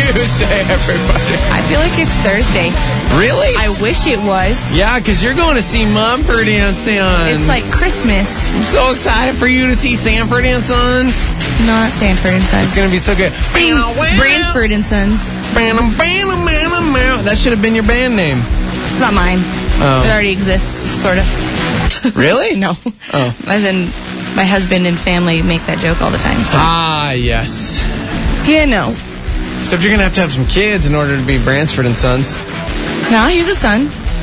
Tuesday, everybody. I feel like it's Thursday. Really? I wish it was. Yeah, because you're going to see Mumford & Sons. It's like Christmas. I'm so excited for you to see Sanford & Sons. Not Sanford & Sons. It's going to be so good. See, Bransford & Sons. That should have been your band name. It's not mine. Oh. It already exists, sort of. Really? No. Oh. As in, my husband and family make that joke all the time. So. Ah, yes. Yeah, no. Except you're going to have some kids in order to be Bransford & Sons. No, he's a son.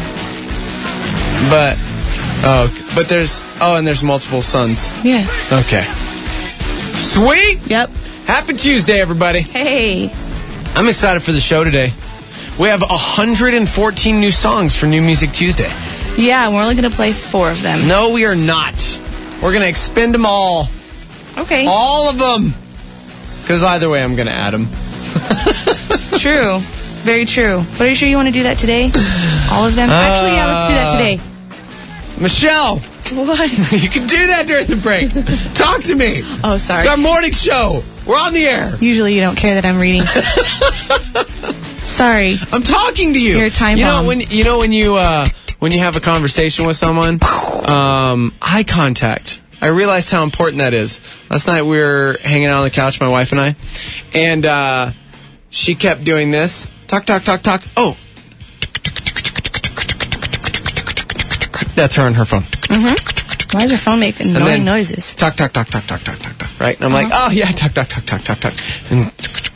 But there's multiple sons. Yeah. Okay. Sweet. Yep. Happy Tuesday, everybody. Hey. I'm excited for the show today. We have 114 new songs for New Music Tuesday. Yeah, we're only going to play 4 of them. No, we are not. We're going to expend them all. Okay. All of them. Because either way, I'm going to add them. True. Very true. But are you sure you want to do that today? All of them? Actually, yeah, let's do that today. Michelle. What? You can do that during the break. Talk to me. Oh, sorry. It's our morning show. We're on the air. Usually you don't care that I'm reading. Sorry. I'm talking to you. You're a time bomb. When you have a conversation with someone, eye contact. I realized how important that is. Last night we were hanging out on the couch, my wife and I, and she kept doing this. Talk, talk, talk, talk. Oh. That's her and her phone. Mm-hmm. Why does her phone make annoying noises? Talk, talk, talk, talk, talk, talk, talk, talk. Right? And I'm like, oh, yeah, talk, talk, talk, talk, talk, talk. And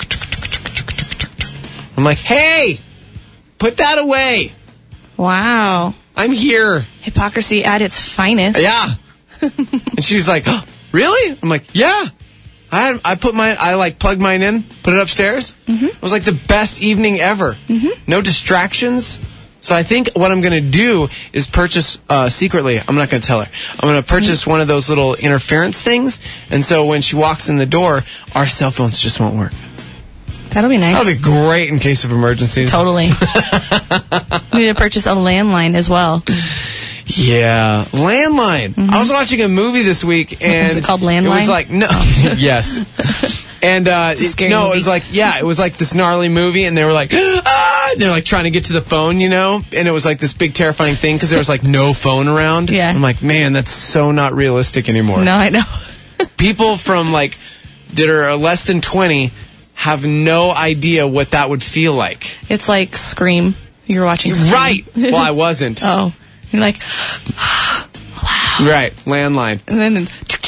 I'm like, hey, put that away. Wow. I'm here. Hypocrisy at its finest. Yeah. And she was like, oh, really? I'm like, yeah. I plugged mine in, put it upstairs. Mm-hmm. It was like the best evening ever. Mm-hmm. No distractions. So I think what I'm going to do is purchase, secretly, I'm not going to tell her, I'm going to purchase one of those little interference things. And so when she walks in the door, our cell phones just won't work. That'll be nice. That'll be great in case of emergencies. Totally. We need to purchase a landline as well. Yeah, Landline. Mm-hmm. I was watching a movie this week, and was it called Landline? It was like yes, and it was like it was like this gnarly movie, and they were like, and they're like trying to get to the phone, and it was like this big terrifying thing because there was like no phone around. Yeah, I'm like, man, that's so not realistic anymore. No, I know. People from that are less than 20 have no idea what that would feel like. It's like Scream. You're watching Scream. Right. Well, I wasn't. Oh. You're like, right, landline. And then,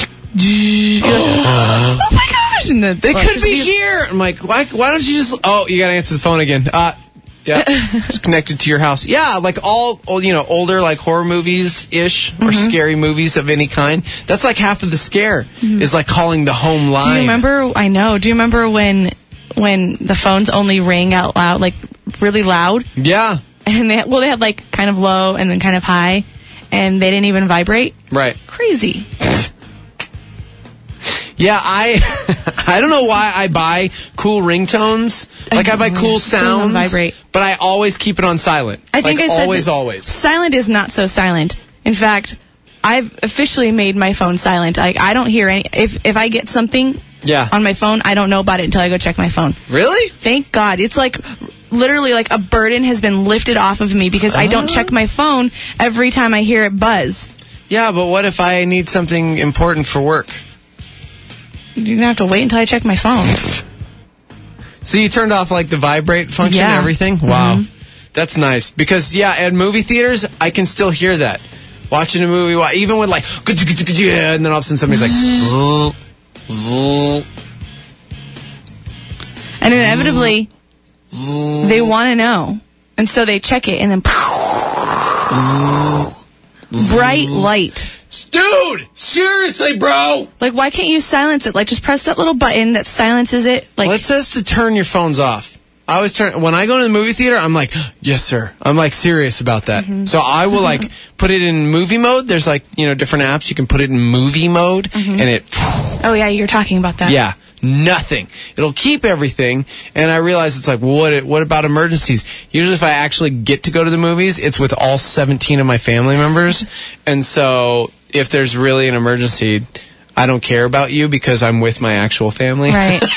oh my gosh. And they could be here. I'm like, why don't you just, you got to answer the phone again. Yeah, it's connected to your house. Yeah, like all older, like horror movies-ish, or scary movies of any kind. That's like half of the scare, is like calling the home line. Do you remember when the phones only rang out loud, like really loud? Yeah. And they had like kind of low and then kind of high, and they didn't even vibrate. Right. Crazy. Yeah, I don't know why I buy cool ringtones. Like I buy cool sounds, vibrate. But I always keep it on silent. I think always. Silent is not so silent. In fact, I've officially made my phone silent. Like I don't hear any. If I get something on my phone, I don't know about it until I go check my phone. Really? Thank God. It's like literally like a burden has been lifted off of me because I don't check my phone every time I hear it buzz. Yeah, but what if I need something important for work? You're going to have to wait until I check my phone. So you turned off like the vibrate function and everything? Wow. That's nice. Because, at movie theaters, I can still hear that. Watching a movie, even with like, and then all of a sudden somebody's like, and inevitably, they want to know. And so they check it and then bright light. Dude, seriously, bro. Like, why can't you silence it? Like, just press that little button that silences it. Like, well, it says to turn your phones off. I always when I go to the movie theater, I'm like, yes, sir. I'm like serious about that. So I will like put it in movie mode. There's like, different apps. You can put it in movie mode and it. Oh yeah, you're talking about that. Yeah. Nothing. It'll keep everything, and I realize it's like, what about emergencies? Usually if I actually get to go to the movies, it's with all 17 of my family members, and so if there's really an emergency, I don't care about you because I'm with my actual family. Right.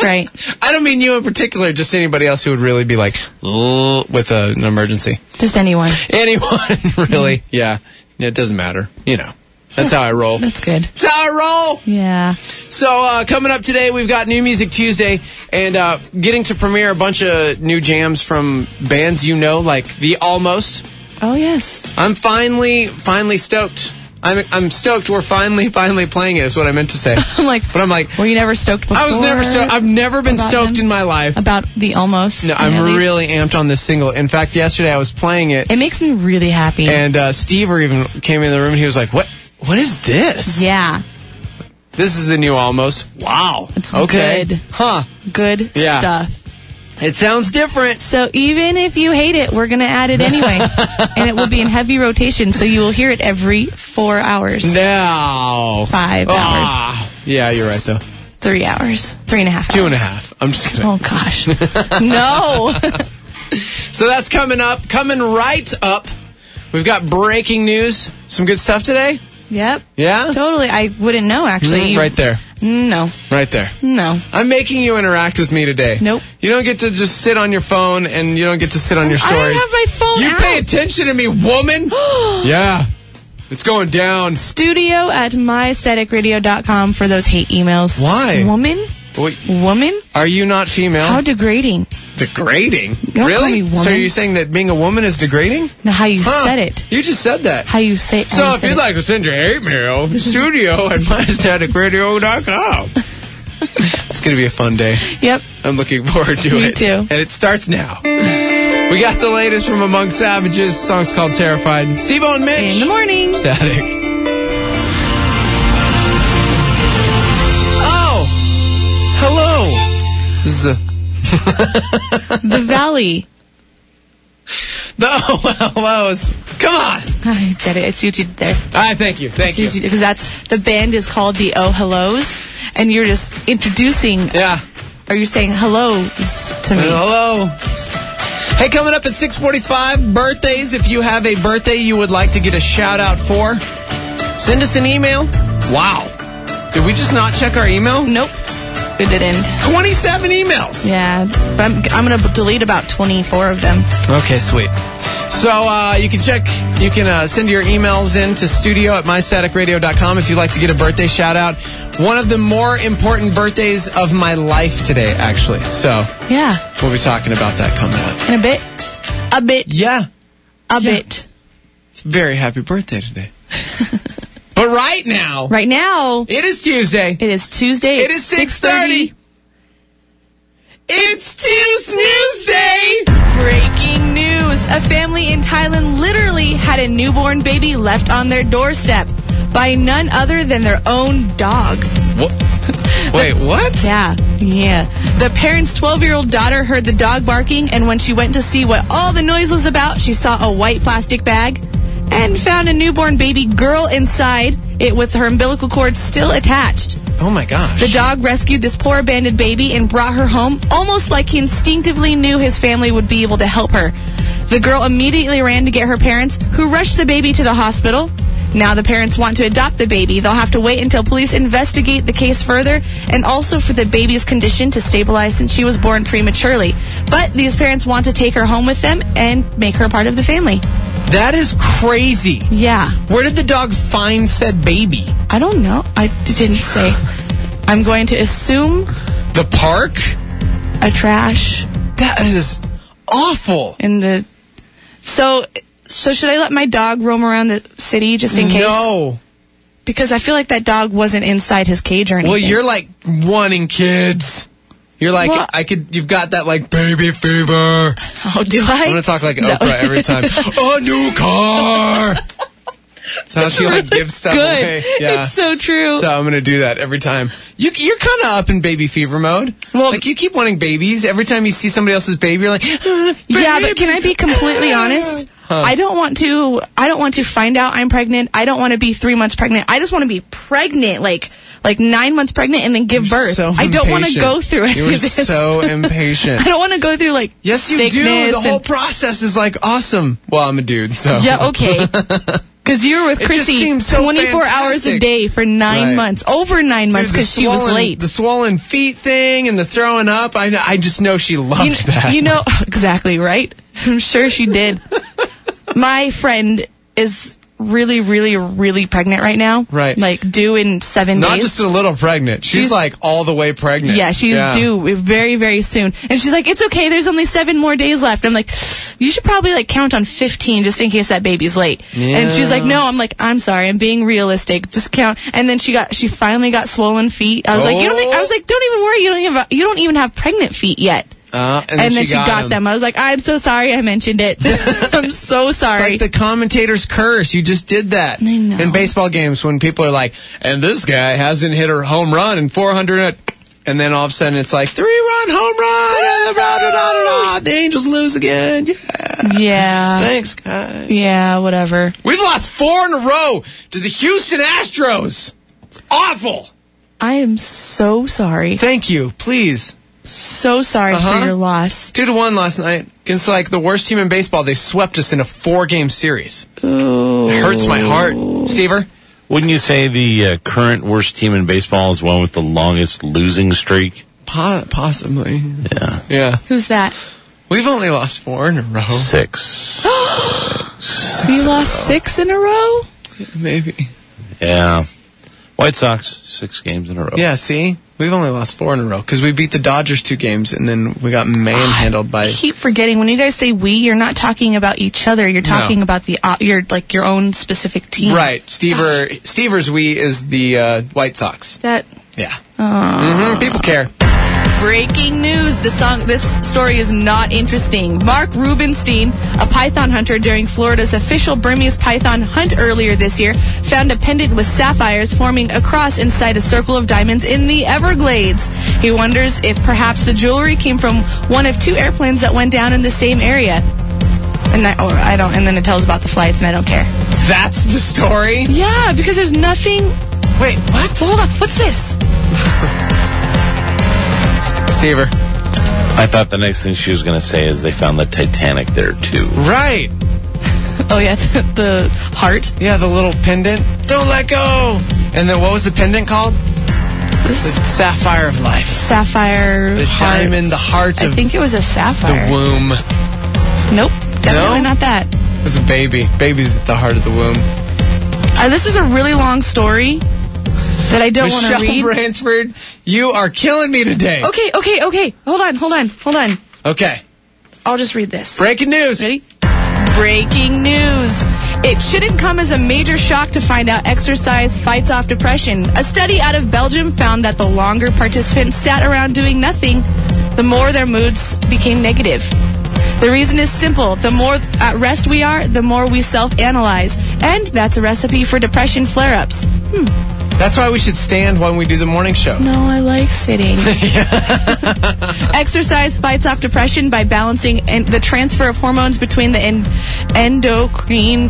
Right. I don't mean you in particular, just anybody else who would really be like, with an emergency. Just anyone. Anyone, really. Yeah. It doesn't matter. You know. That's how I roll. That's good. That's how I roll. Yeah. So coming up today, we've got New Music Tuesday and getting to premiere a bunch of new jams from bands you know, like The Almost. Oh, yes. I'm finally stoked. I'm stoked we're finally playing it, is what I meant to say. I'm like, were you never stoked before? I was never stoked. I've never been stoked in my life. About The Almost? No, I'm really amped on this single. In fact, yesterday I was playing it. It makes me really happy. And Steve even came in the room and he was like, What is this? Yeah. This is the new Almost. Wow. It's good. Huh. Good stuff. It sounds different. So even if you hate it, we're going to add it anyway. And it will be in heavy rotation, so you will hear it every 4 hours. No. 5 hours. Yeah, you're right, though. 3 hours. 3.5 hours. 2.5. I'm just kidding. Oh, gosh. No. So that's coming up. Coming right up. We've got breaking news. Some good stuff today? Yep. Yeah? Totally. I wouldn't know, actually. Right there. No. Right there. No. I'm making you interact with me today. Nope. You don't get to just sit on your phone and you don't get to sit on your stories. I don't have my phone You out. pay attention to me, woman. Yeah. It's going down. Studio at mystaticradio.com for those hate emails. Why? Woman? Wait, woman? Are you not female? How degrading. Degrading? Don't really? call me woman. So are you saying that being a woman is degrading? No, how you said it. You just said that. How you say it. So if you'd like to send your hate mail, studio at mystaticradio.com. It's going to be a fun day. Yep. I'm looking forward to Me it. too. And it starts now. We got the latest from Among Savages. The song's called Terrified. Steve-O and Mitch. In the morning. Static. Oh! Hello! This is The Valley. the hellos. Come on! I get it. It's you two there. Thank you. Thank you. Because the band is called the Oh Hellos, and you're just introducing. Yeah. Are you saying hellos to me? Hello. Hey, coming up at 6:45, birthdays. If you have a birthday you would like to get a shout out for, send us an email. Wow. Did we just not check our email? Nope. It didn't. 27 emails. Yeah. But I'm going to delete about 24 of them. Okay, sweet. So you can send your emails in to studio at mystaticradio.com if you'd like to get a birthday shout out. One of the more important birthdays of my life today, actually. So yeah, we'll be talking about that coming up. In a bit. A bit. Yeah. A bit. It's a very happy birthday today. But right now. It is Tuesday. It is Tuesday. It is 6:30. It's Tuesday! Breaking news. A family in Thailand literally had a newborn baby left on their doorstep by none other than their own dog. What? Wait, what? Yeah. The parent's 12-year-old daughter heard the dog barking, and when she went to see what all the noise was about, she saw a white plastic bag and found a newborn baby girl inside it with her umbilical cord still attached. Oh my gosh. The dog rescued this poor abandoned baby and brought her home, almost like he instinctively knew his family would be able to help her. The girl immediately ran to get her parents, who rushed the baby to the hospital. Now the parents want to adopt the baby. They'll have to wait until police investigate the case further, and also for the baby's condition to stabilize since she was born prematurely. But these parents want to take her home with them and make her part of the family. That is crazy. Yeah. Where did the dog find said baby? I don't know. I didn't say. I'm going to assume... The park? A trash. That is awful. So should I let my dog roam around the city just in case? No. Because I feel like that dog wasn't inside his cage or anything. Well, you're like wanting kids. You're like, well, you've got that like baby fever. Oh, do I? I'm going to talk like Oprah every time. A new car! That's how she like gives stuff away. Yeah. It's so true. So I'm going to do that every time. You're kind of up in baby fever mode. Well, like you keep wanting babies. Every time you see somebody else's baby, you're like, yeah, but can I be completely honest? I don't want to find out I'm pregnant. I don't want to be 3 months pregnant. I just want to be pregnant, like 9 months pregnant and then give birth. So I don't want to go through any of this. You're so impatient. I don't want to go through like yes, you do. The whole process is like awesome. Well, I'm a dude, so yeah, okay. Because you were with It just Chrissy seems so 24 hours a fantastic. day for 9 months. Over 9 months Dude, the because she was swollen- late. The swollen feet thing and the throwing up. I just know she loved that. You know, exactly, right? I'm sure she did. My friend is really, really, really pregnant right now. Right. Like, due in 7 Not days. just a little pregnant. She's like all the way pregnant. Yeah, she's due very, very soon. And she's like, it's okay, there's only 7 more days left. I'm like, you should probably like count on 15 just in case that baby's late. Yeah. And she's like, no, I'm like, I'm sorry, I'm being realistic. Just count. And then she finally got swollen feet. I was like, don't even worry, you don't even have pregnant feet yet. And then she got them. I was like, I'm so sorry I mentioned it. I'm so sorry. It's like the commentator's curse. You just did that. I know. In baseball games when people are like, and this guy hasn't hit a home run in 400, and then all of a sudden it's like 3-run home run. The Angels lose again. Yeah. Thanks, guys. Yeah, whatever. We've lost 4 in a row to the Houston Astros. It's awful. I am so sorry. Thank you. Please. So sorry for your loss. 2-1 last night against like the worst team in baseball. They swept us in a 4-game series. Ooh. It hurts my heart. Stever? Wouldn't you say the current worst team in baseball is one with the longest losing streak? Possibly. Yeah. Yeah. Who's that? We've only lost 4 in a row. 6. You lost 6 in a row? Maybe. Yeah. White Sox, 6 games in a row. Yeah, see? We've only lost 4 in a row because we beat the Dodgers 2 games and then we got manhandled by... I keep forgetting. When you guys say we, you're not talking about each other. You're talking about your own specific team. Right. Stever's we is the White Sox. That... Yeah. People care. Breaking news. This story is not interesting. Mark Rubenstein, a python hunter during Florida's official Burmese python hunt earlier this year, found a pendant with sapphires forming a cross inside a circle of diamonds in the Everglades. He wonders if perhaps the jewelry came from one of 2 airplanes that went down in the same area. And and then it tells about the flights, and I don't care. That's the story? Yeah, because there's nothing... Wait, what? Hold on, what's this? Stever. I thought the next thing she was going to say is they found the Titanic there, too. Right. Oh, yeah, the heart. Yeah, the little pendant. Don't let go. And then what was the pendant called? The Sapphire of Life. Sapphire. The diamond, the heart of... I think it was a sapphire. The womb. Nope, definitely not that. It was a baby. Baby's at the heart of the womb. This is a really long story that I don't want to read. Michelle Bransford, you are killing me today. Okay. Hold on. Okay. I'll just read this. Breaking news. Ready? Breaking news. It shouldn't come as a major shock to find out exercise fights off depression. A study out of Belgium found that the longer participants sat around doing nothing, the more their moods became negative. The reason is simple. The more at rest we are, the more we self-analyze. And that's a recipe for depression flare-ups. That's why we should stand when we do the morning show. No, I like sitting. Exercise fights off depression by balancing the transfer of hormones between the endocrine,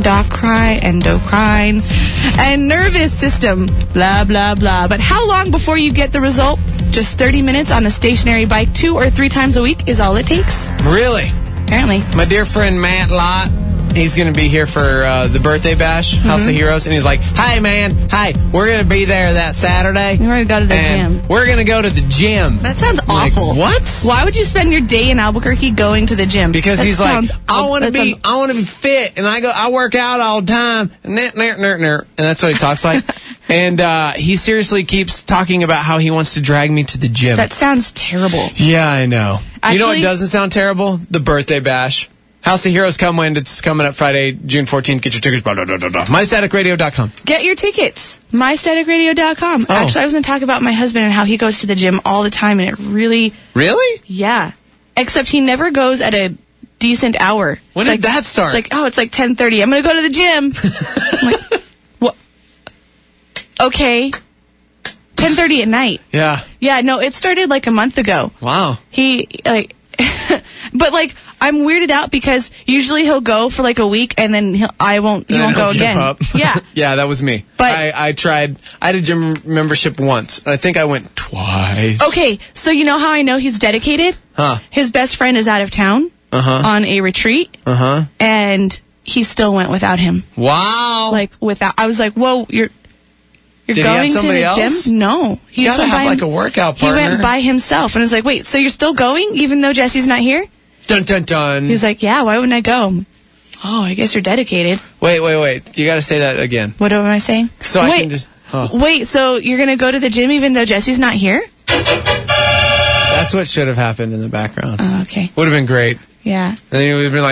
and nervous system. Blah, blah, blah. But how long before you get the result? Just 30 minutes on a stationary bike 2 or 3 times a week is all it takes. Really? Apparently. My dear friend Matt Lott, he's going to be here for the birthday bash, House of Heroes, and he's like, hey, man, we're going to be there that Saturday. We're going to go to the gym. We're going to go to the gym. That sounds Like, awful. what? Why would you spend your day in Albuquerque going to the gym? Because that he's like, sounds I want to be fit, and I work out all the time, and that's what he talks like. And he seriously keeps talking about how he wants to drag me to the gym. That sounds terrible. Yeah, I know. You know what Actually- doesn't sound terrible? The birthday bash. House of Heroes come when it's coming up Friday, June 14th. Get your tickets. Blah, blah, blah, blah, blah. MyStaticRadio.com. Get your tickets. MyStaticRadio.com. Oh. Actually, I was going to talk about my husband and how he goes to the gym all the time, and it really... Really? Yeah. Except he never goes at a decent hour. When did that start? It's like 10:30. I'm going to go to the gym. I'm like, what? Okay. 10:30 at night. Yeah. Yeah, no, it started like a month ago. Wow. He, like... But, like, I'm weirded out because usually he'll go for, like, a week, and then he won't go again. Up. Yeah. Yeah, that was me. But- I tried. I had a gym membership once. I think I went twice. Okay, so you know how I know he's dedicated? Huh. His best friend is out of town on a retreat, and he still went without him. Wow. Like, I was like, whoa, you're Did he going have to somebody the else? gym? No. He You just gotta went by have like a workout partner. He went by himself. And I was like, wait, so you're still going even though Jesse's not here? Dun, dun, dun. He was like, yeah, why wouldn't I go? Oh, I guess you're dedicated. Wait. You gotta say that again. What am I saying? So I can just... Oh. Wait, so you're going to go to the gym even though Jesse's not here? That's what should have happened in the background. Oh, okay. Would have been great. Yeah. And then he would have been like,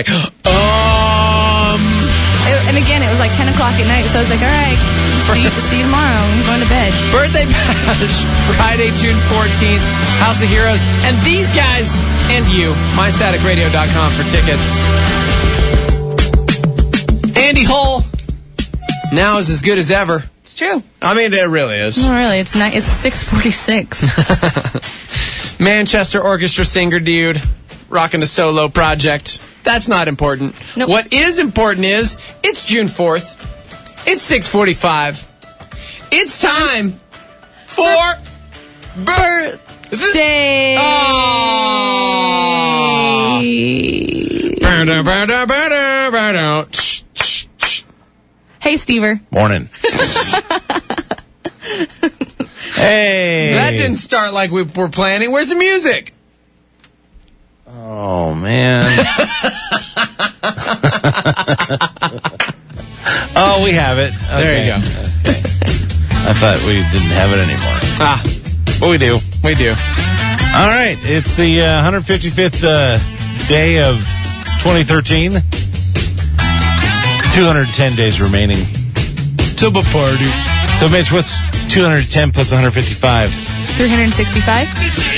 And again, it was like 10 o'clock at night, so I was like, all right, see you tomorrow. I'm going to bed. Birthday Bash, Friday, June 14th, House of Heroes, and these guys, and you, mystaticradio.com for tickets. Andy Hull, now is as good as ever. It's true. I mean, it really is. No, really, it's 6:46. Manchester Orchestra singer dude, rocking a solo project. That's not important. Nope. What is important is, it's June 4th. It's 6:45. It's time for birthday. Hey, Stever. Morning. Hey. That didn't start like we were planning. Where's the music? Oh, man. Oh, we have it. Okay. There you go. I thought we didn't have it anymore. But we do. We do. All right. It's the 155th day of 2013. 210 days remaining. Till the party. So, Mitch, what's 210 plus 155? 365?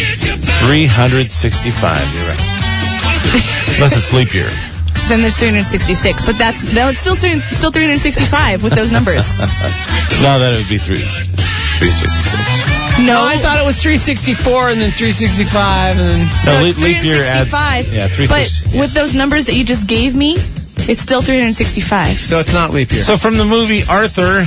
365. You're right. Unless it's leap year. Then there's 366, but it's still 365 with those numbers. No, then it would be 366. No, I thought it was 364 and then 365 and then... No, it's leap year adds... 365. Yeah, 360. But with those numbers that you just gave me, it's still 365. So it's not leap year. So from the movie Arthur...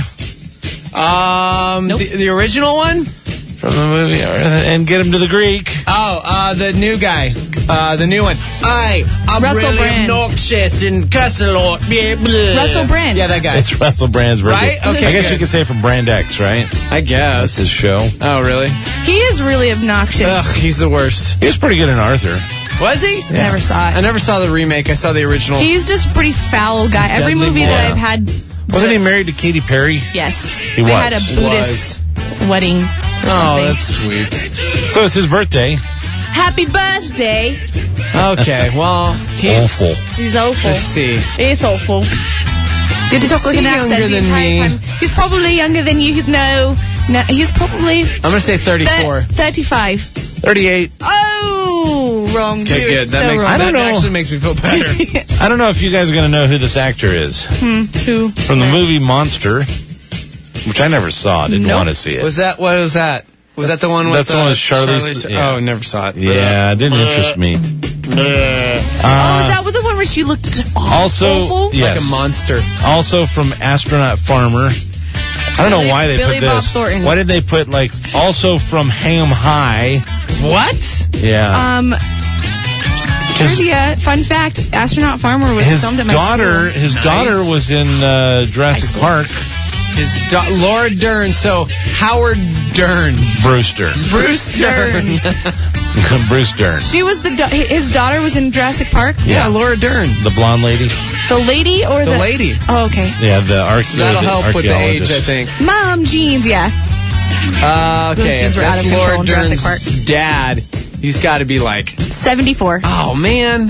Nope. The original one? From the movie Arthur, and get him to the Greek. Oh, the new guy. The new one. I'm Russell really Brand. obnoxious and cuss a lot. Russell Brand. Yeah, that guy. It's Russell Brand's birthday. Right? Okay, I guess good. you could say from Brand X, right? I guess. That's his show. Oh, really? He is really obnoxious. Ugh, he's the worst. He was pretty good in Arthur. Was he? Never saw it. I never saw the remake. I saw the original. He's just a pretty foul guy. Every Deadly movie boy. that I've had... Wasn't he married to Katy Perry? Yes. He they was. had a Buddhist wedding or Oh, something. that's sweet. So it's his birthday. Happy birthday. Okay, well, he's... Awful. He's awful. Let's see. He's awful. You have to talk like an Is he accent younger the than entire me? time. He's probably younger than you. No, he's probably... I'm going to say 34. 35. 38. Oh, wrong. Okay, You're good. That so makes wrong. I don't that know. actually makes me feel better. I don't know if you guys are going to know who this actor is. Who? From the movie Monster, which I never saw. Didn't Nope. want to see it. What was that? Was that the one with... That's the one with Charlize- yeah. Oh, never saw it. Yeah, it didn't interest me. Oh, is that the one where she looked Also, awful? yes. Like a monster. Also from Astronaut Farmer. I don't know why they Billy put Bob this. Thornton. Why did they put, like, also from Hang 'em High? What? Yeah. Trivia, fun fact, Astronaut Farmer was His filmed at my daughter, school. his daughter was in Jurassic Park. Laura Dern, so Howard Dern. Bruce Dern. Bruce Dern. Bruce Dern. She was his daughter was in Jurassic Park? Yeah, Laura Dern. The blonde lady. The lady or the... The lady. Oh, okay. Yeah, That'll help with the age, I think. Mom jeans, yeah. Okay, jeans if were out that's of control Laura in Jurassic Dern's Park. dad, he's got to be like... 74. Oh, man.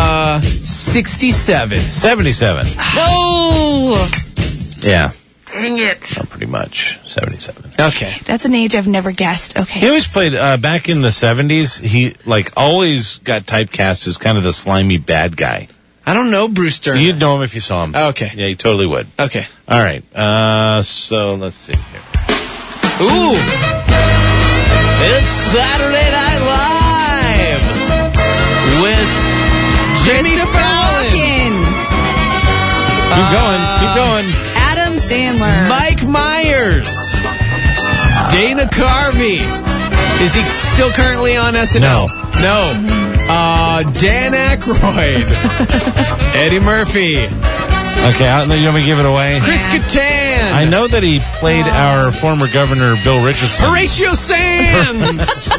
67. 77. Oh! Yeah. Dang it. Pretty much. 77. Okay. That's an age I've never guessed. He Okay. always played, back in the 70s, he, like, always got typecast as kind of the slimy bad guy. I don't know Bruce Dern. You'd know him if you saw him. Okay. Yeah, you totally would. Okay. All right. So let's see here. Ooh. It's Saturday Night Live with Jimmy Christopher Fallon, Walken. Keep going. Keep going. Adam Sandler. Mike Myers, Dana Carvey. Is he still currently on SNL? No. Dan Aykroyd, Eddie Murphy, Okay, you want me to give it away? Chris Kattan. I know that he played our former governor, Bill Richardson. Horatio Sands.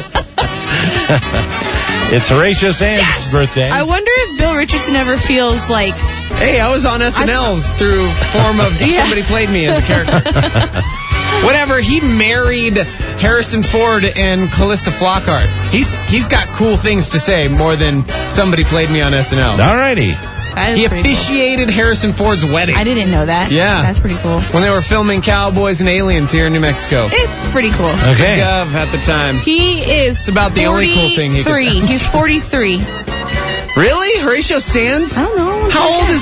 It's Horatio Sands' birthday. I wonder if Bill Richardson ever feels like... Hey, I was on SNL through form of somebody played me as a character. Whatever, he married Harrison Ford and Callista Flockhart. He's got cool things to say more than somebody played me on SNL. All righty. He officiated Harrison Ford's wedding. I didn't know that. Yeah. That's pretty cool. When they were filming Cowboys and Aliens here in New Mexico. It's pretty cool. Okay. Gov at the time. He is It's about the only cool thing he could 43. He's 43. Really? Horatio Sands? I don't know.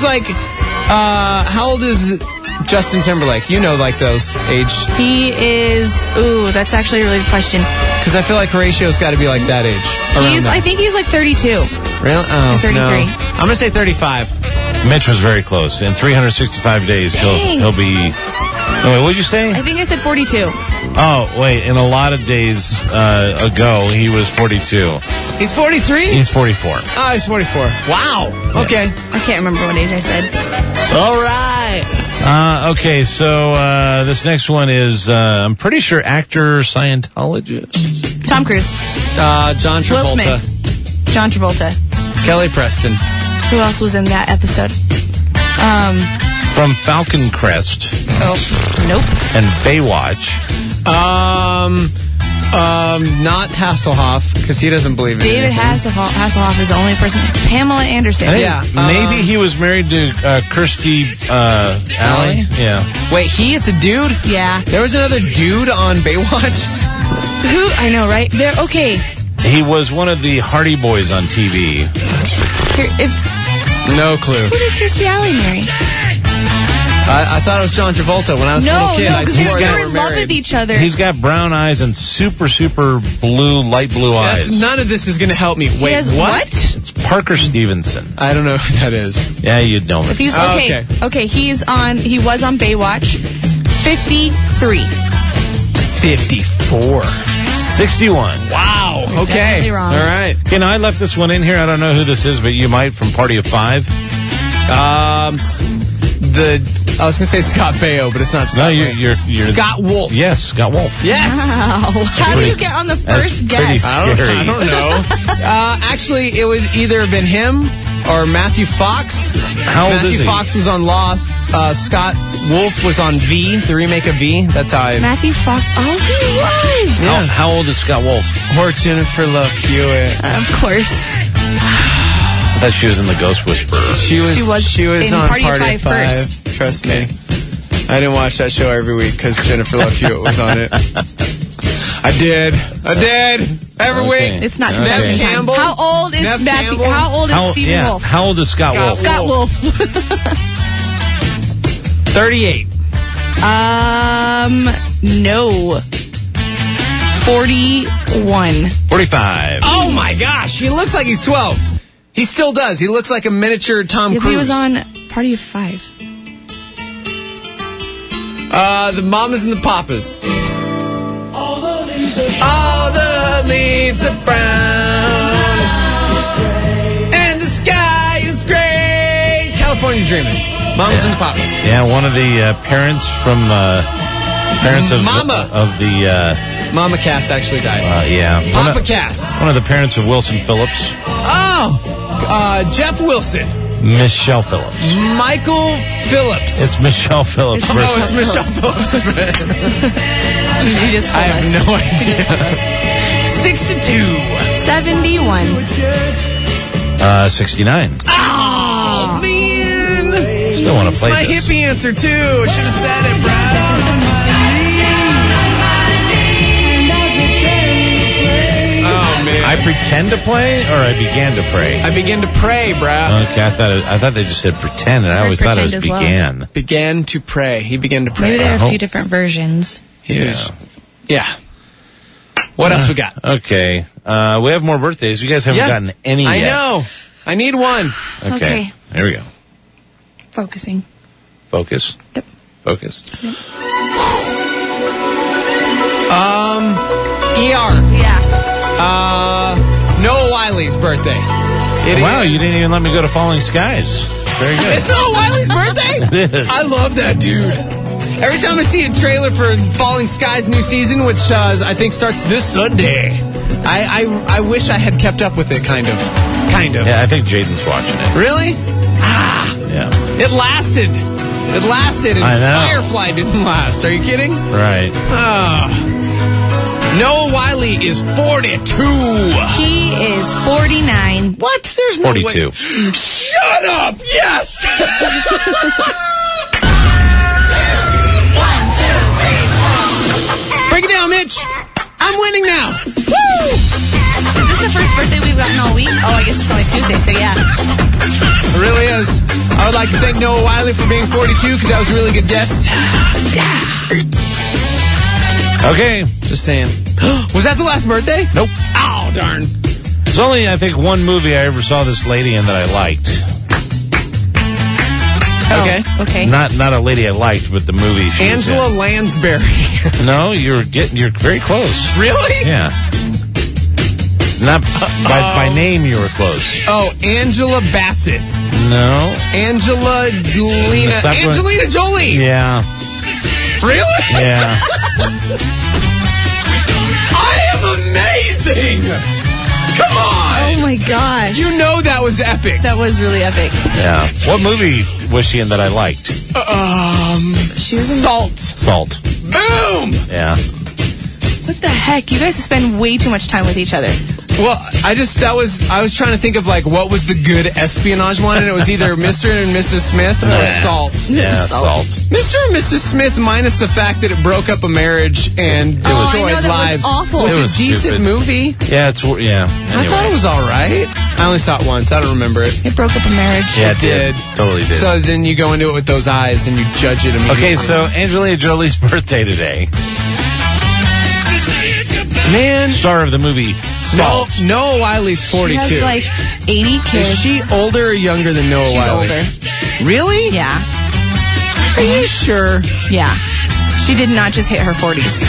How old is Justin Timberlake? You know, like those age. He is... Ooh, that's actually a really good question. Because I feel like Horatio's got to be like that age. I think he's like 32. Really? Oh, 33. No. I'm going to say 35. Mitch was very close. In 365 days, he'll be... Oh, wait, what'd you say? I think I said 42. Oh, wait. In a lot of days ago, he was 42. He's 43? He's 44. Oh, he's 44. Wow. Okay. I can't remember what age I said. All right. Okay, so this next one is, I'm pretty sure, actor Scientologist. Tom Cruise. John Travolta. Will Smith. John Travolta. Kelly Preston. Who else was in that episode? From Falcon Crest Nope. and Baywatch. Not Hasselhoff, because he doesn't believe in David anything. Hasselhoff is the only person. Pamela Anderson. I think Yeah, maybe he was married to Kirstie Alley. Yeah. Wait, it's a dude? Yeah. There was another dude on Baywatch? Who? I know, right? They're okay. He was one of the Hardy Boys on TV. No clue. Who did Kirstie Alley marry? I thought it was John Travolta when I was a little kid. I because swore they they were were in love with married. each other. He's got brown eyes and super, super light blue eyes. None of this is going to help me. He Wait, has what? It's Parker Stevenson. I don't know who that is. Yeah, you'd know him. If he's Oh, okay. Okay, he was on Baywatch. 53. 54. 61. Wow. Okay. Definitely wrong. All right. Okay, now I left this one in here. I don't know who this is, but you might from Party of Five. I was going to say Scott Baio, but it's not Scott No, Baio. you're Scott Wolf. Yes, Scott Wolf. Yes. Wow. How did you get on the first pretty guess? scary. I don't know. Actually, it would either have been him or Matthew Fox. How old Matthew is he? Fox was on Lost. Scott Wolf was on V, the remake of V. That's how I... Matthew Fox. Oh, he was. Yeah. How old is Scott Wolf? Or Jennifer Love Hewitt. Of course. I thought she was in The Ghost Whisperer. She was in on Party of Party Five of Five. first. Trust me. I didn't watch that show every week because Jennifer Love Hewitt was on it. I did. Every Okay. week. It's not Okay. confession Nev time. Campbell? How old is Nev Matthew? Campbell? How old is Stephen Wolf? How old is Scott Wolf? Scott Wolf. 38. No. 41. 45. Oh my gosh, he looks like he's 12. He still does. He looks like a miniature Tom If Cruise. he was on Party of Five. The Mamas and the Papas. All the leaves are brown, and the sky is gray. California Dreaming. Mamas and the Papas. Yeah, one of the parents from parents of Mama. Mama Cass actually died. yeah. Papa Cass. One of the parents of Wilson Phillips, Oh, Jeff Wilson. Michelle Phillips. Michael Phillips. It's Michelle Phillips. It's Oh, it's Michelle Phillips. He just told I have us. no He just told idea. us. 62. 71. 69. Oh, man. Still want to It's play my this. hippie answer, too. I should have said it, bro. Oh, man. I pretend to play, or I began to pray. I began to pray, bro. Okay, I thought they just said pretend, and I always thought it was pretend as well. began. Began to pray. He began to pray. Maybe there are a hope- few different versions. Yes. Yeah. What else we got? Okay, we have more birthdays. You guys haven't gotten any I yet. know. I need one. Okay. Here we go. Focusing. Focus. Yep. Focus. ER. Yeah. Noah Wiley's birthday. Wow, you didn't even let me go to Falling Skies. Very good. It's Noah Wiley's birthday? It is. I love that dude. Every time I see a trailer for Falling Skies new season, which I think starts this Sunday, I wish I had kept up with it, kind of. Yeah, I think Jaden's watching it. Really? Yeah. It lasted, and I know. Firefly didn't last. Are you kidding? Right. Noah Wiley is 42. He is 49. What? There's no 42. way. Shut up! Yes! Break it down, Mitch. I'm winning now. Woo! Is this the first birthday we've gotten all week? Oh, I guess it's only Tuesday, so yeah. It really is. I would like to thank Noah Wiley for being 42 because that was a really good guess. Okay. Just saying. Was that the last birthday? Nope. Oh, darn. There's only, I think, one movie I ever saw this lady in that I liked. Okay. Oh, okay. Not a lady I liked, but the movie. She was Angela in. Lansbury. No, you're very close. Really? Yeah. Not by name, you were close. Oh, Angela Bassett. No. Angelina Jolie. Yeah. Really? Yeah. I am amazing. Come on. Oh my gosh. You know that was epic. That was really epic. Yeah. What movie was she in that I liked? She was in Salt. Salt. Boom. Yeah. What the heck? You guys spend way too much time with each other. Well, I was trying to think of like what was the good espionage one, and it was either Mr. and Mrs. Smith or Salt. Yeah, Salt. Mr. and Mrs. Smith, minus the fact that it broke up a marriage and I know, destroyed that lives. was awful. It It was was a decent stupid. movie. Yeah, yeah. I thought it was all right. I only saw it once. I don't remember it. It broke up a marriage. Yeah, It did. Totally did. So then you go into it with those eyes and you judge it immediately. Okay, so Angelina Jolie's birthday today. Man, Star of the movie Salt. Noah Wiley's 42. She has like 80 kids. Is she older or younger than Noah She's Wiley? older. Really? Yeah. Are you sure? Yeah. She did not just hit her 40s.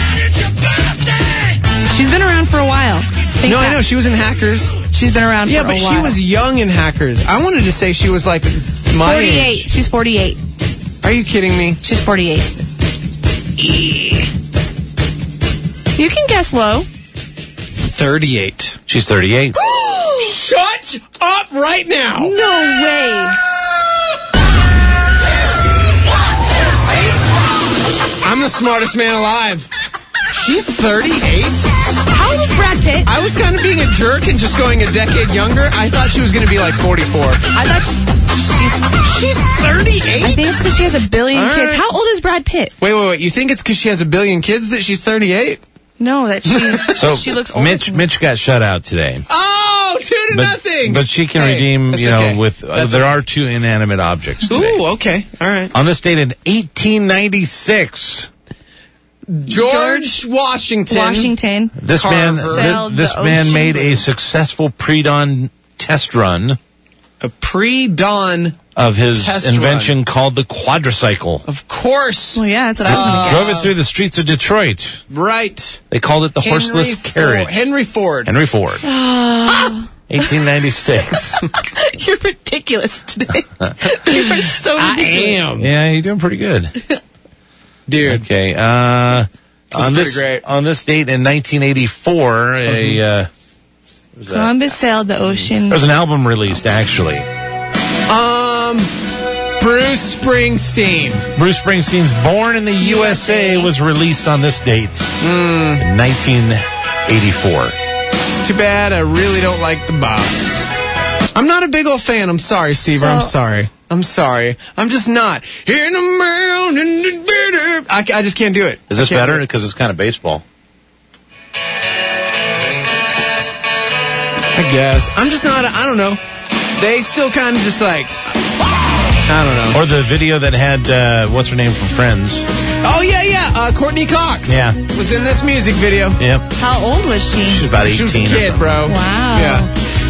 She's been around for a while. Think No, I back. know. She was in Hackers. She's been around Yeah, for a but while. she was young in Hackers. I wanted to say she was like my 48. age. She's 48. Are you kidding me? She's 48. You can guess low. 38. She's 38. Shut up right now. No way. I'm the smartest man alive. She's 38? How old is Brad Pitt? I was kind of being a jerk and just going a decade younger. I thought she was going to be like 44. I thought She's 38? I think it's because she has a billion All kids. right. How old is Brad Pitt? Wait. You think it's because she has a billion kids that she's 38? No, that So she looks older. Mitch got shut out today. Oh, 2-0. But she can Hey, redeem, that's you know, okay. with That's there okay. are two inanimate objects today. Ooh, okay. All right. On this date in 1896, George Washington. this Carver. Sailed this the man ocean made a blue. successful pre-dawn test run A pre-dawn, of his Test invention called the quadricycle. of course. Well, yeah, that's what I was going to Drove guess. it through the streets of Detroit. Right. They called it the horseless carriage. Henry Ford. Henry Ford. 1896. You're ridiculous today. You are so I ridiculous. am. Yeah, you're doing pretty good. Dude. Okay. pretty great. On this date in 1984, Columbus sailed the ocean. there was an album released, actually. Bruce Springsteen. Bruce Springsteen's Born in the USA was released on this date in 1984. It's too bad I really don't like the boss. I'm not a big old fan. I'm sorry, Steve. I'm sorry. I'm just not. In the mountain, I just can't do it. Is this I can't better? do it. Because it's kind of baseball. I guess. I'm just not, I don't know. They still kind of just like, I don't know. Or the video that had, what's her name from Friends? Oh, yeah. Courtney Cox. Yeah. Was in this music video. Yep. How old was she? She's about 18. She was a or kid, something. bro. Wow. Yeah.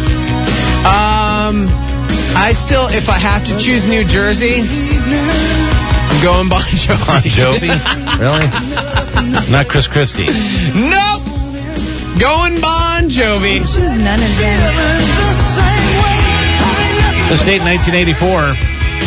I still, if I have to choose New Jersey, I'm going Bon Jovi. Bon Jovi? Really? Not Chris Christie. Nope. Going Bon Jovi. She was none of them. This date, 1984,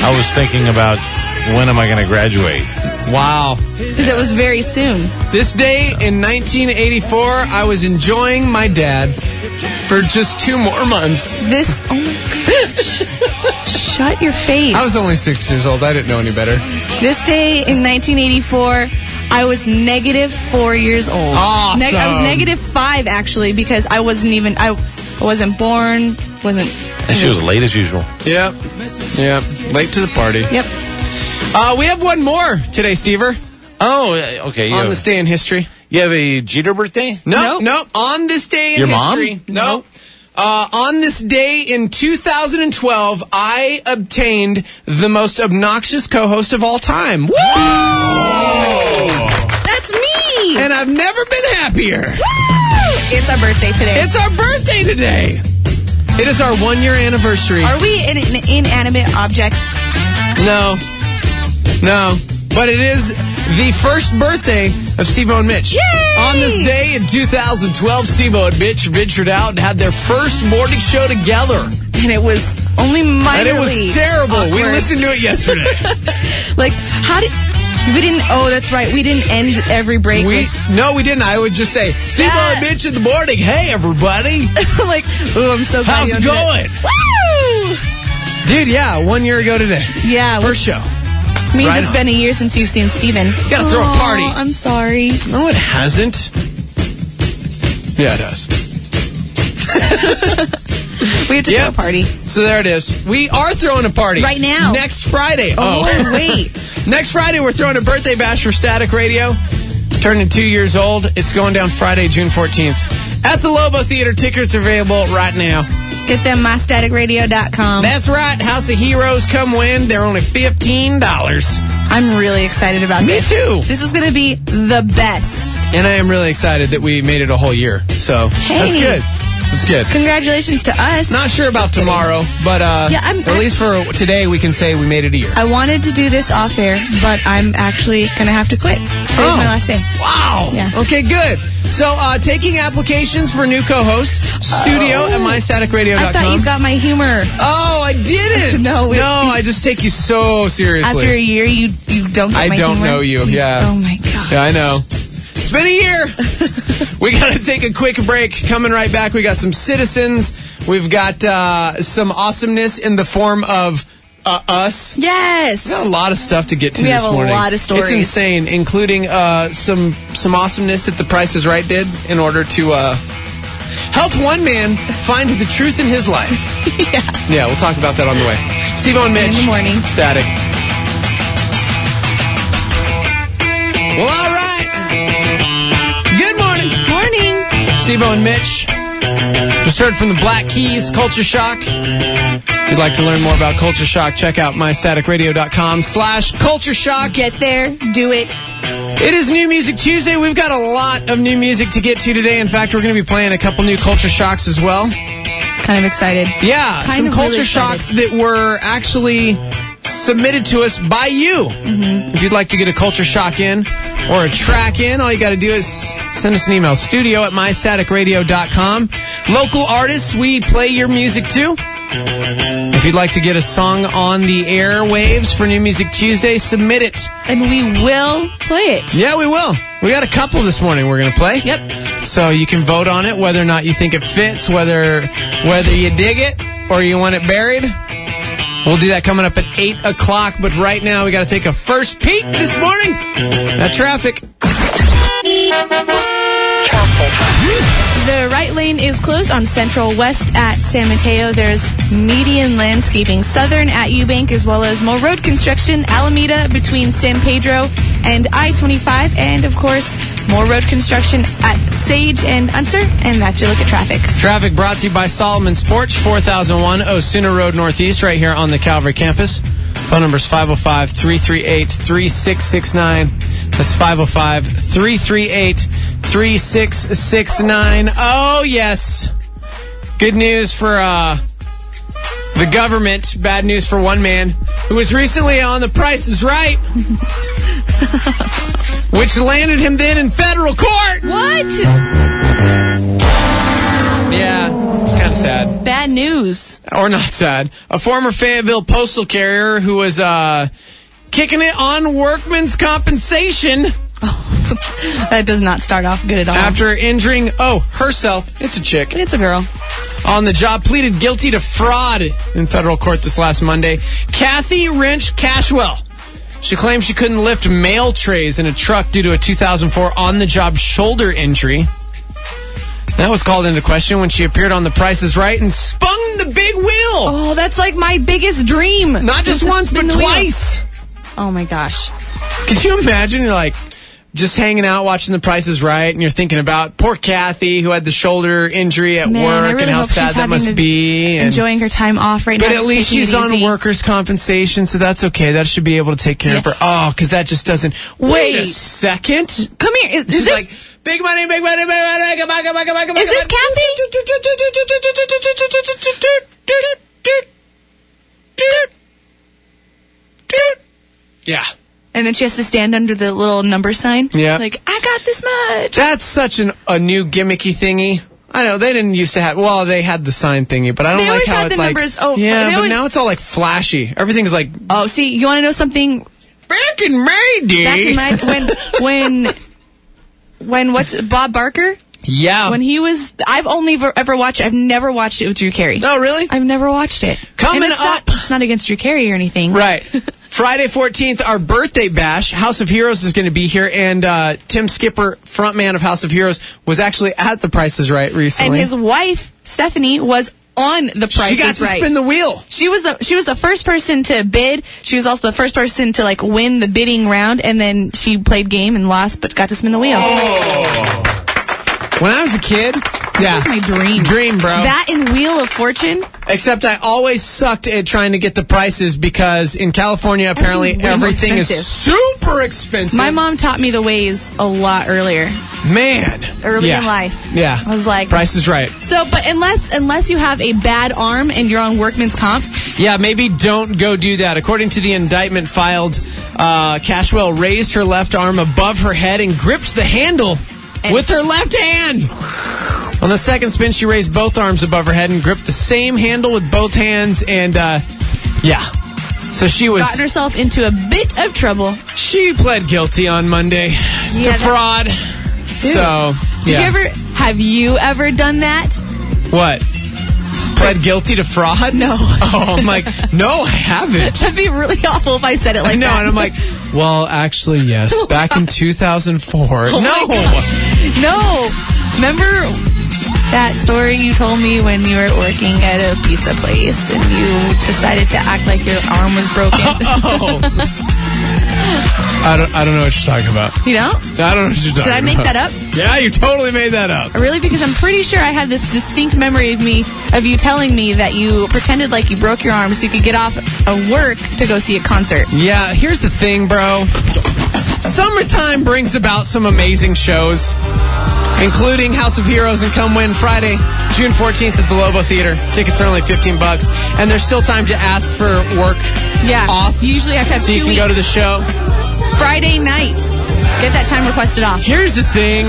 I was thinking about when am I going to graduate? Wow. Because it was very soon. This day in 1984, I was enjoying my dad for just 2 more months. Oh my gosh. Shut your face. I was only 6 years old. I didn't know any better. This day in 1984, I was -4 years old. Awesome. I was -5 actually, because I wasn't born, And she was late as usual. Yep. Late to the party. Yep. We have one more today, Stever. Oh, okay. On this day in history. You have a Jeter birthday? No. On this day in Your history. mom? No. On this day in 2012, I obtained the most obnoxious co-host of all time. Woo! That's me! And I've never been happier. Woo! It's our birthday today. It's our birthday today. It is our 1-year anniversary. Are we an inanimate object? No. But it is the first birthday of Steve-O and Mitch. Yay! On this day in 2012, Steve-O and Mitch ventured out and had their first morning show together. And it was only minorly And it was terrible. awkward. We listened to it yesterday. Like, we didn't, that's right, we didn't end every break No, we didn't. I would just say, Steve-O and Mitch in the morning. Hey, everybody. like, I'm so glad How's you it going? Woo! Dude, yeah, 1 year ago today. Yeah. First show. Means Right it's on. Been a year since you've seen Steven. Gotta throw a party. I'm sorry. No, it hasn't. Yeah, it does. We have to throw a party. So there it is. We are throwing a party. Right now. Next Friday. Oh, wait. Next Friday, we're throwing a birthday bash for Static Radio. Turning 2 years old. It's going down Friday, June 14th. At the Lobo Theater. Tickets are available right now. Get them mystaticradio.com. That's right. House of Heroes, come win. They're only $15. I'm really excited about this. Me too. This is going to be the best. And I am really excited that we made it a whole year. So that's good. That's good. Congratulations to us. Not sure about Just kidding. tomorrow, but at least for today, we can say we made it a year. I wanted to do this off air, but I'm actually going to have to quit. Today's my last day. Wow. Yeah. Okay, good. So, taking applications for new co-host, studio at mystaticradio.com. I thought you got my humor. Oh, I didn't. No, I just take you so seriously. After a year, you don't get my humor? I don't know you, yeah. Oh, my God. Yeah, I know. It's been a year. We got to take a quick break. Coming right back, we got some citizens. We've got some awesomeness in the form of us. Yes. We got a lot of stuff to get to We this have morning. a lot of stories. It's insane, including some awesomeness that The Price is Right did in order to help one man find the truth in his life. Yeah, we'll talk about that on the way. Steve-O and Mitch. In the morning. Static. Well, all right. Good morning. Morning. Steve-O and Mitch. Just heard from the Black Keys, Culture Shock. If you'd like to learn more about Culture Shock, check out mystaticradio.com/Culture Shock. Get there. Do it. It is New Music Tuesday. We've got a lot of new music to get to today. In fact, we're going to be playing a couple new Culture Shocks as well. Kind of excited. Yeah, Kind some of Culture really Shocks that were actually submitted to us by you. If you'd like to get a Culture Shock in or a track in, all you got to do is send us an email, studio@mystaticradio.com. Local artists, we play your music too. If you'd like to get a song on the airwaves for New Music Tuesday, submit it. And we will play it. Yeah, we will. We got a couple this morning we're going to play. Yep. So you can vote on it, whether or not you think it fits, whether you dig it or you want it buried. We'll do that coming up at 8 o'clock, but right now we got to take a first peek this morning at traffic. The right lane is closed on Central West at San Mateo. There's median landscaping southern at Eubank, as well as more road construction, Alameda between San Pedro and I-25, and of course, more road construction at Sage and Unser, and that's your look at traffic. Traffic brought to you by Solomon's Porch, 4001 Osuna Road Northeast, right here on the Calvary campus. Phone number is 505-338-3669. That's 505-338-3669. Oh, yes. Good news for the government. Bad news for one man who was recently on The Price is Right, which landed him then in federal court. What? Yeah, it's kind kind of sad. Bad news. Or not sad. A former Fayetteville postal carrier who was kicking it on workman's compensation. That does not start off good at all. After injuring, herself, it's a chick, It's a girl. on the job, pleaded guilty to fraud in federal court this last Monday. Kathy Wrench Cashwell. She claims she couldn't lift mail trays in a truck due to a 2004 on-the-job shoulder injury. That was called into question when she appeared on The Price is Right and spun the big wheel. Oh, that's like my biggest dream. Not just once, but twice. Oh my gosh. Could you imagine? You're like just hanging out watching The Price is Right, and you're thinking about poor Kathy who had the shoulder injury at Man, I work really and how hope she's sad that having must be. And, enjoying her time off right now. but at least taking she's it on easy. workers' compensation, so that's okay. That should be able to take care of her. Oh, because that just doesn't. Wait a Wait. second. Come here. Is She's this like, big money, big money, big money, come on, come on, come on, come on. Is this Kathy? Yeah. And then she has to stand under the little number sign. Yeah. Like, I got this much. That's such a new gimmicky thingy. I know they didn't used to have. Well, they had the sign thingy, but I don't They like always how had it the like. numbers. Oh, yeah, they but always- now it's all like flashy. Everything's like Oh, see, you want to know something? back in my day. Back in my when what's Bob Barker? Yeah. When he was, I've only ever watched. I've never watched it with Drew Carey. Oh, really? I've never watched it. Coming And it's up- it's not against Drew Carey or anything. Right. Friday 14th, our birthday bash. House of Heroes is going to be here, and Tim Skipper, frontman of House of Heroes, was actually at The Price is Right recently. And his wife Stephanie was on The Price she got is to Right. spin the wheel. She was the first person to bid. She was also the first person to like win the bidding round, and then she played game and lost, but got to spin the wheel. When I was a kid, yeah, Like my dream. dream, bro. That and Wheel of Fortune. Except I always sucked at trying to get the prices because in California, apparently Everything's way more everything is expensive. super expensive. My mom taught me the ways a lot earlier early in life. Yeah, I was like, Price is Right. So, but unless you have a bad arm and you're on workman's comp, Yeah, maybe don't go do that. According to the indictment filed, Cashwell raised her left arm above her head and gripped the handle with her left hand. On the second spin, she raised both arms above her head and gripped the same handle with both hands. And, so she was... gotten herself into a bit of trouble. She pled guilty on Monday to fraud. So, Have you ever done that? What? Pled guilty to fraud? No. Oh, I'm like, no, I haven't. That'd be really awful if I said it like No, that. and I'm like, well, actually, yes. Back in 2004. Oh no. No. Remember that story you told me when you were working at a pizza place and you decided to act like your arm was broken? Oh. I don't know what you're talking about. You know? I don't know what you're talking about. Did I make that up? Yeah, you totally made that up. Really? Because I'm pretty sure I had this distinct memory of you telling me that you pretended like you broke your arm so you could get off of work to go see a concert. Yeah, here's the thing, bro. Summertime brings about some amazing shows, including House of Heroes and Come Win Friday, June 14th at the Lobo Theater. Tickets are only $15, and there's still time to ask for work off. You usually have to have so 2 you can weeks. go to the show. Friday night. Get that time requested off. Here's the thing.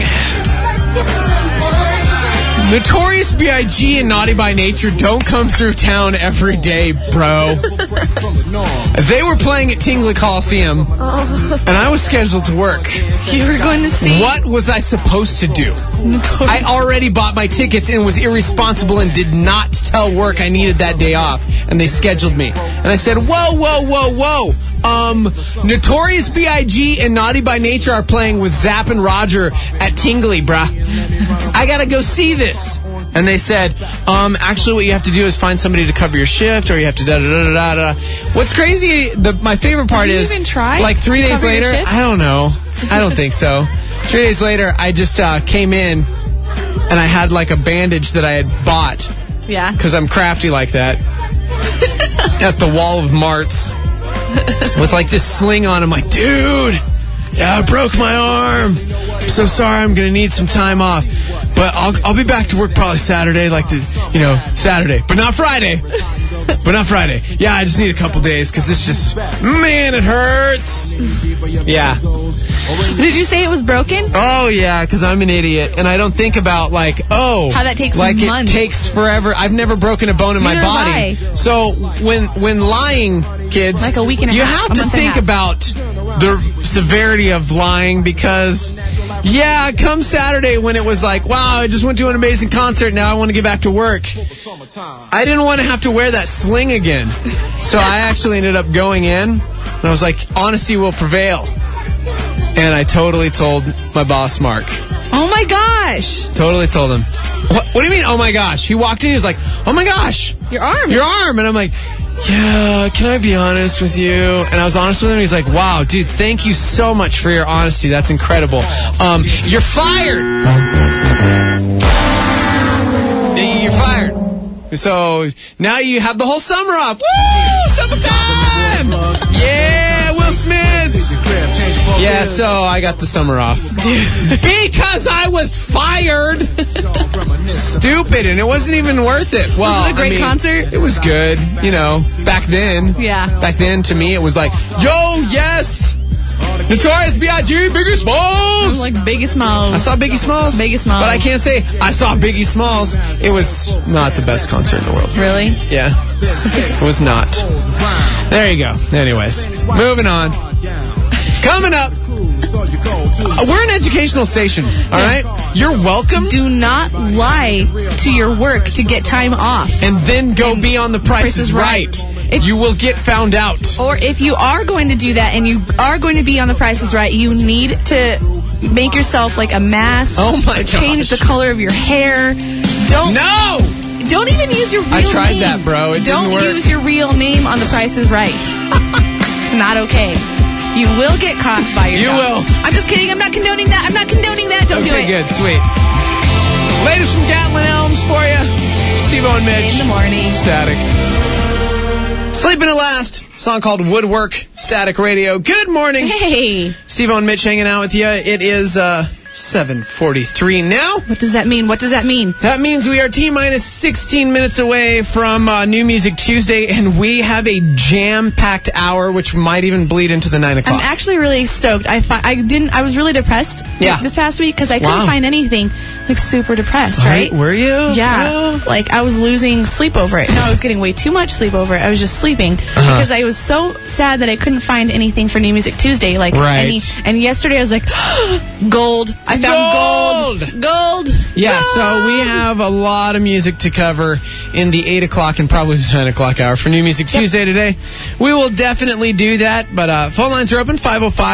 Notorious B.I.G. and Naughty by Nature don't come through town every day, bro. They were playing at Tingley Coliseum, and I was scheduled to work. You were going to see. What was I supposed to do? I already bought my tickets and was irresponsible and did not tell work I needed that day off, and they scheduled me. And I said, whoa. Notorious B.I.G. and Naughty by Nature are playing with Zapp and Roger at Tingley, bruh. I gotta go see this. And they said, actually what you have to do is find somebody to cover your shift, or you have to da-da-da-da-da. What's crazy, my favorite part Did you is, even try like 3 to days cover your later, shift? I don't know. I don't think so. 3 days later, I just came in, and I had like a bandage that I had bought, Yeah. because I'm crafty like that, at the Wall of Marts, with like this sling on. I'm like, dude, yeah, I broke my arm. I'm so sorry, I'm going to need some time off. But I'll be back to work probably Saturday, Saturday, but not Friday. but not Friday. Yeah, I just need a couple days because it's just, man, it hurts. Yeah. Did you say it was broken? Oh, yeah, because I'm an idiot, and I don't think about, like, how that takes like months. It takes forever. I've never broken a bone in my Neither body. have I. So when lying, kids, Like a week and a you half, have a to month and a think half. about the severity of lying because, yeah, come Saturday when it was like, wow, I just went to an amazing concert, now I want to get back to work. I didn't want to have to wear that sling again. So I actually ended up going in, and I was like, honesty will prevail. And I totally told my boss, Mark. Oh my gosh. Totally told him. What do you mean, oh my gosh? He walked in, he was like, oh my gosh. Your arm. Your arm. And I'm like, yeah, can I be honest with you? And I was honest with him. He's like, wow, dude, thank you so much for your honesty. That's incredible. You're fired. You're fired. So now you have the whole summer off. Woo! Summertime! Yeah, Will Smith! Yeah, so I got the summer off. Because I was fired! Stupid, and it wasn't even worth it. Well, Was it a great concert? It was good, you know, back then. Yeah. Back then, to me, it was like, yo, yes! Notorious B.I.G., Biggie Smalls! Like Biggie Smalls. I saw Biggie Smalls. Biggie Smalls. But I can't say I saw Biggie Smalls. It was not the best concert in the world. Really? Yeah. It was not. There you go. Anyways, moving on. Coming up. We're an educational station, all right? You're welcome. Do not lie to your work to get time off. And then go be on The Price is Right. You will get found out. Or if you are going to do that and you are going to be on The Price is Right, you need to make yourself like a mask. Oh my gosh. Change the color of your hair. No! Don't even use your real name. I tried that, bro. It didn't work. Don't use your real name on The Price is Right. It's not okay. You will get caught by your You dog. will. I'm just kidding. I'm not condoning that. I'm not condoning that. Don't do it. Okay, good. Sweet. Latest from Gatlin Elms for you. Steve-O and Mitch. In the morning. Static. Sleeping at Last. Song called Woodwork. Static Radio. Good morning. Hey. Steve-O and Mitch hanging out with you. It is 7:43 now. What does that mean? What does that mean? That means we are T-minus 16 minutes away from New Music Tuesday, and we have a jam-packed hour, which might even bleed into the 9 o'clock. I'm actually really stoked. I was really depressed this past week because I couldn't find anything like super depressed, right? Were you? Yeah. Like I was losing sleep over it. No, I was getting way too much sleep over it. I was just sleeping because I was so sad that I couldn't find anything for New Music Tuesday. Like and yesterday I was like, gold. I found gold. Yeah, gold. so we have a lot of music to cover in the 8 o'clock and probably the 9 o'clock hour for New Music Tuesday today. We will definitely do that, but phone lines are open,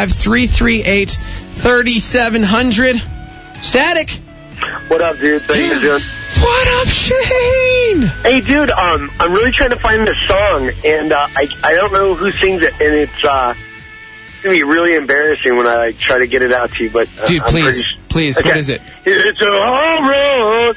505-338-3700. Static. What up, dude? How you doing? What up, Shane? Hey, dude, I'm really trying to find this song, and I don't know who sings it, and it's gonna be really embarrassing when I try to get it out to you. But dude, please, okay. What is it? It's a hard road.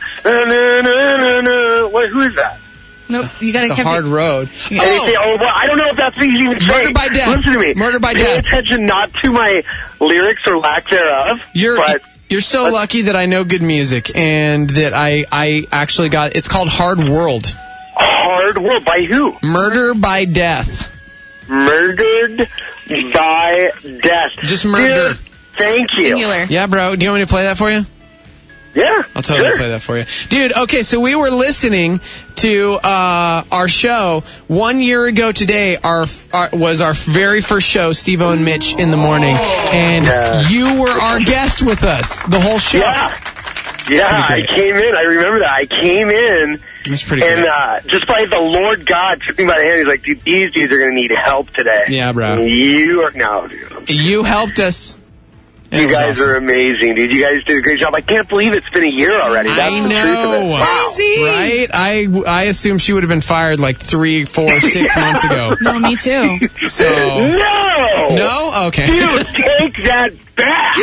Who is that? Nope, you gotta It's a hard road. And they say, well, I don't know if that's what you even say. Murder by Death. Listen to me. Murder by Pay Death. attention not to my lyrics or lack thereof. You're so lucky that I know good music and that I actually got. It's called Hard World. Hard World by who? Murder by Death. Murdered by Death. Just murder. Dude, thank you. Singular. Yeah, bro. Do you want me to play that for you? Yeah, I'll totally play that for you. Dude, okay, so we were listening to our show 1 year ago today. Was our very first show, Steve-O and Mitch in the morning. And you were our guest with us the whole show. Yeah, I came in. I remember that. I came in. It was pretty great. And just by the Lord God took me by the hand. He's like, dude, these dudes are going to need help today. Yeah, bro. Dude. You helped us. You guys are amazing, dude. You guys did a great job. I can't believe it's been a year already. That's I the truth of it. know. Wow. Crazy. Right? I assumed she would have been fired like 3, 4, 6 months ago. No, me too. So No? Okay. Dude, take that back.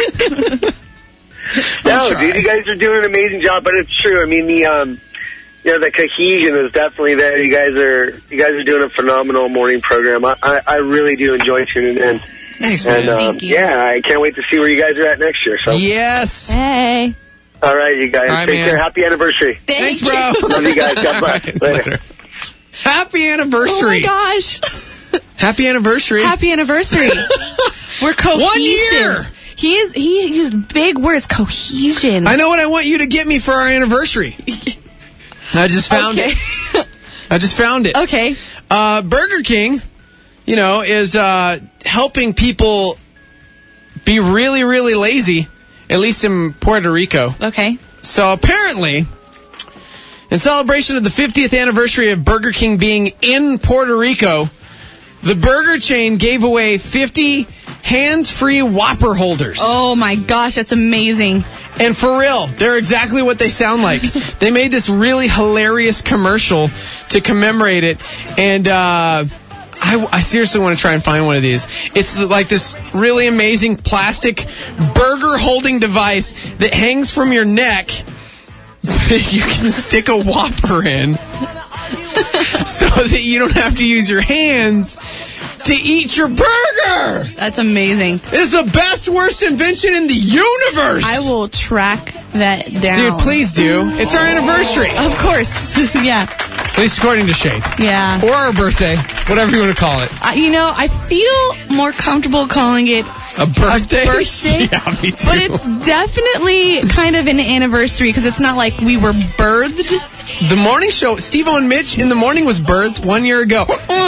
No, dude, you guys are doing an amazing job, but it's true. I mean, the cohesion is definitely there. You guys are doing a phenomenal morning program. I really do enjoy tuning in. Thanks, man. And, Thank you. Yeah, I can't wait to see where you guys are at next year. So. Yes. Hey. All right, you guys. All right, take man. care. Happy anniversary. Thanks, bro. Love you guys. God bless. Later. Happy happy anniversary. Oh, my gosh. Happy anniversary. Happy anniversary. We're cohesive. 1 year. He used big words, cohesion. I know what I want you to get me for our anniversary. I just found it. I just found it. Okay. Burger King, is helping people be really, really lazy, at least in Puerto Rico. Okay. So apparently, in celebration of the 50th anniversary of Burger King being in Puerto Rico, the burger chain gave away 50 hands-free Whopper holders. Oh my gosh, that's amazing. And for real, they're exactly what they sound like. They made this really hilarious commercial to commemorate it. And I seriously want to try and find one of these. It's like this really amazing plastic burger-holding device that hangs from your neck that you can stick a Whopper in so that you don't have to use your hands to eat your burger. That's amazing. It's the best, worst invention in the universe. I will track that down. Dude, please do. It's our anniversary. Of course. Yeah. At least according to Shane. Yeah. Or our birthday. Whatever you want to call it. I feel more comfortable calling it a birthday? Yeah, me too. But it's definitely kind of an anniversary because it's not like we were birthed. The morning show, Steve-O and Mitch in the morning was birthed 1 year ago.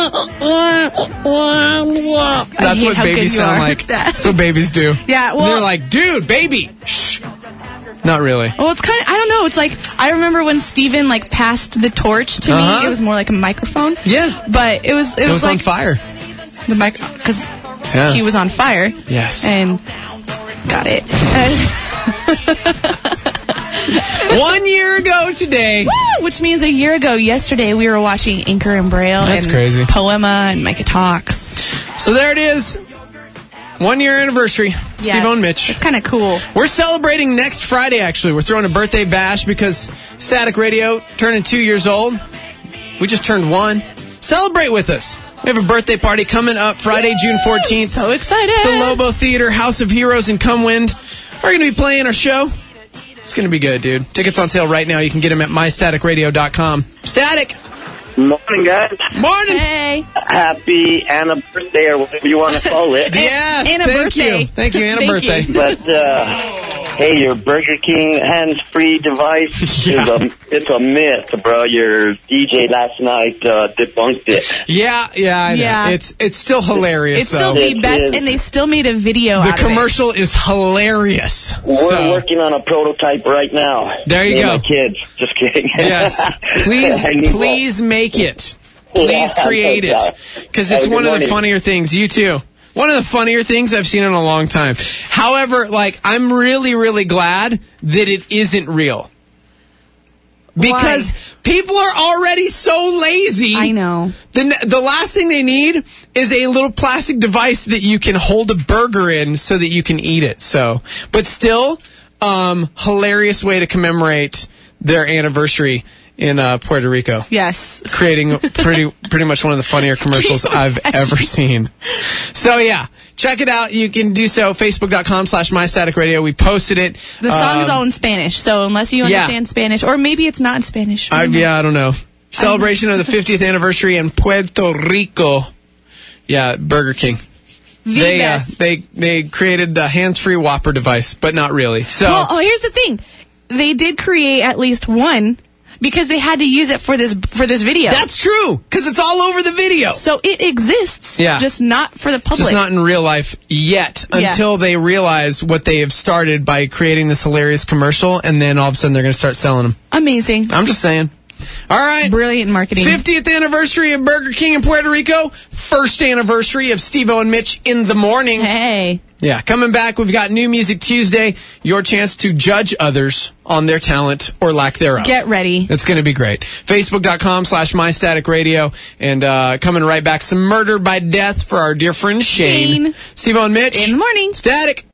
That's what babies sound like. That's what babies do. Yeah, well. They're like, dude, baby, shh. Not really. Well, it's kind of, I don't know. It's like, I remember when Steven, passed the torch to me. It was more like a microphone. Yeah. But it was like on fire. The mic, because he was on fire. Yes. And got it. 1 year ago today. Woo! Which means a year ago yesterday we were watching Anchor and Braille. That's and crazy. Poema and Micah Talks. So there it is. 1 year anniversary. Yeah, Steve-O and Mitch. It's kind of cool. We're celebrating next Friday, actually. We're throwing a birthday bash because Static Radio turning 2 years old. We just turned 1. Celebrate with us. We have a birthday party coming up Friday, June 14th. So excited. The Lobo Theater, House of Heroes in Cumwind are going to be playing our show. It's going to be good, dude. Tickets on sale right now. You can get them at mystaticradio.com. Static. Morning, guys. Morning. Hey. Happy birthday or whatever you want to call it. Yes, Anna thank birthday. you. Thank you, Anna Thank birthday. you. But, hey, your Burger King hands-free device it's a myth, bro. Your DJ last night debunked it. Yeah, I know. Yeah. It's still hilarious, It's still though. the best, is. and they still made a video The out of it. commercial is hilarious. We're working on a prototype right now. There you Me and go. my kids. Just kidding. Yes. Please make it. Please create it. Because it's one of the funnier things. You too. One of the funnier things I've seen in a long time. However, I'm really, really glad that it isn't real. Because people are already so lazy. I know. The last thing they need is a little plastic device that you can hold a burger in so that you can eat it. So, but still, hilarious way to commemorate their anniversary in Puerto Rico. Yes. Creating pretty much one of the funnier commercials I've ever seen. So yeah, check it out. You can do so, facebook.com/mystaticradio. We posted it. The song is all in Spanish, so unless you understand Spanish, or maybe it's not in Spanish. I don't know. Celebration of the 50th anniversary in Puerto Rico. Yeah, Burger King. They created the hands-free Whopper device, but not really. So Well, here's the thing. They did create at least one because they had to use it for this video. that's true, because it's all over the video. So it exists, just not for the public. Just not in real life yet, until they realize what they have started by creating this hilarious commercial, and then all of a sudden they're going to start selling them. Amazing. I'm just saying. All right. Brilliant marketing. 50th anniversary of Burger King in Puerto Rico. First anniversary of Steve-O and Mitch in the morning. Hey. Yeah, coming back, we've got New Music Tuesday. Your chance to judge others on their talent or lack thereof. Get ready. It's going to be great. Facebook.com/mystaticradio. And coming right back, some Murder by Death for our dear friend Shane. Shane. Steve-O and Mitch. In the morning. Static.